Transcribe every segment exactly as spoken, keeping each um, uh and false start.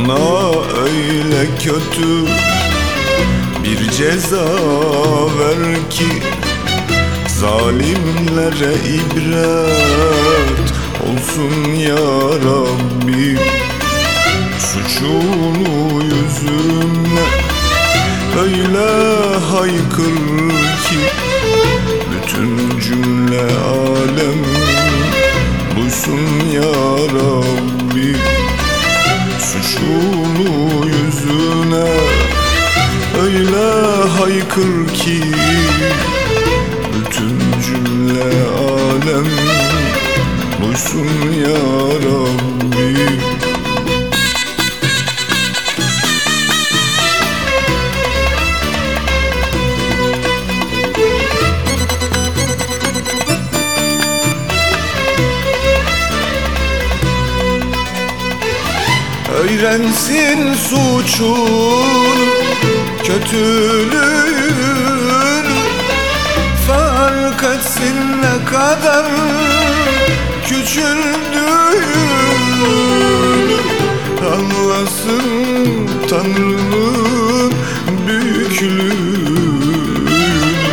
Ona öyle kötü bir ceza ver ki zalimlere ibret olsun ya Rabbi. Suçunu yüzüne öyle haykır ki bütün cümle alem duysun ya Rabbi. Suçunu yüzüne öyle haykır ki bütün cümle alem duysun ya Rabbi. Öğrensin suçun, kötülüğün, fark etsin ne kadar küçüldüğün. Anlasın Tanrı'nın büyüklüğünü,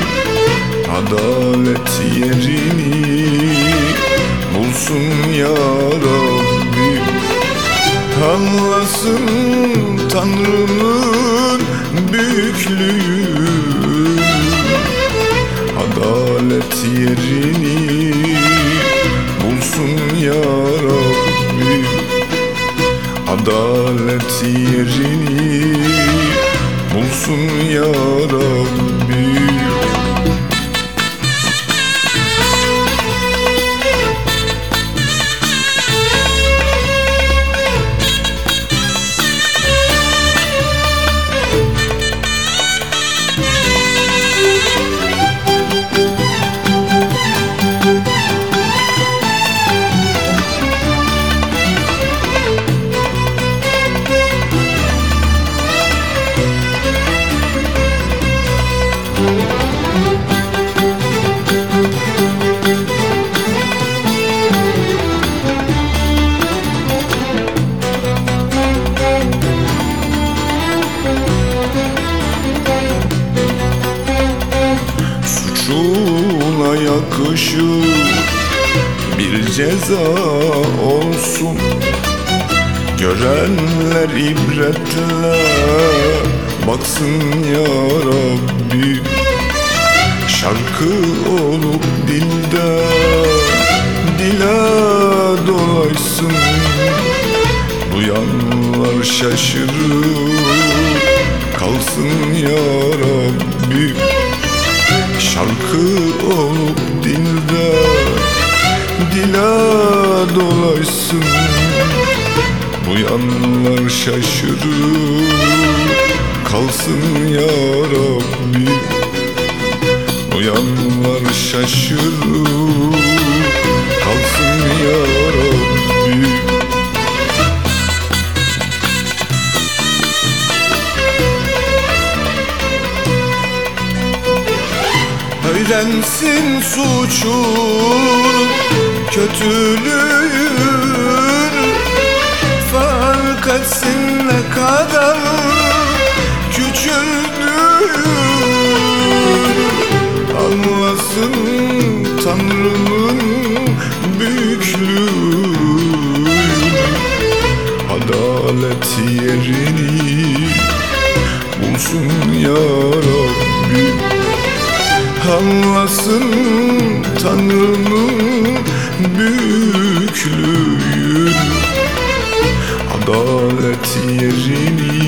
adalet yerini bulsun ya Rabbi. Anlasın Tanrı'nın büyüklüğünü, adalet yerini bulsun ya Rabbi. Adalet yerini bulsun ya Rabbi. Suçuna yakışır bir ceza olsun, görenler ibretle baksın ya Rabbi. Şarkı olup dilde dile dolaysın, duyanlar şaşırır kalsın ya Rabbi. Şarkı olup dilde dile dolaysın, duyanlar şaşırır kalsın ya Rabbi. Duyanlar şaşırır kalsın ya Rabbi. Öğrensin suçun, kötülüğün, fark etsin ne kadar küçüldüğün. Anlasın Tanrı'nın büyüklüğünü, adalet yerini bulsun ya Rabbi. Anlasın Tanrı'nın büyüklüğünü, adalet yerini